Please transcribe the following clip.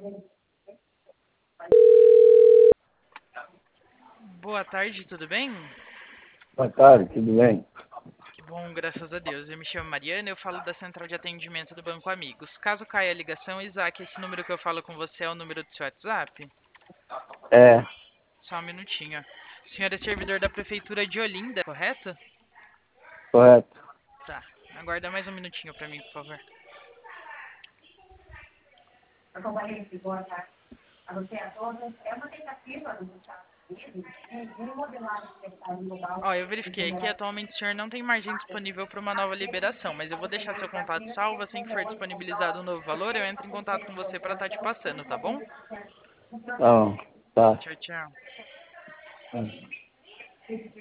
Boa tarde, tudo bem? Boa tarde, tudo bem? Que bom, graças a Deus. Eu me chamo Mariana, eu falo da central de atendimento do Banco Amigos. Caso caia a ligação, Isaac, esse número que eu falo com você é o número do seu WhatsApp? É, Só um minutinho. O senhor é servidor da Prefeitura de Olinda, correto? correto. Tá. Aguarda mais um minutinho pra mim, por favor. Ó, eu verifiquei aqui, atualmente o senhor não tem margem disponível para uma nova liberação, mas eu vou deixar seu contato salvo, assim que for disponibilizado um novo valor, eu entro em contato com você para estar te passando, tá bom? Tá bom, tá. Tchau, tchau.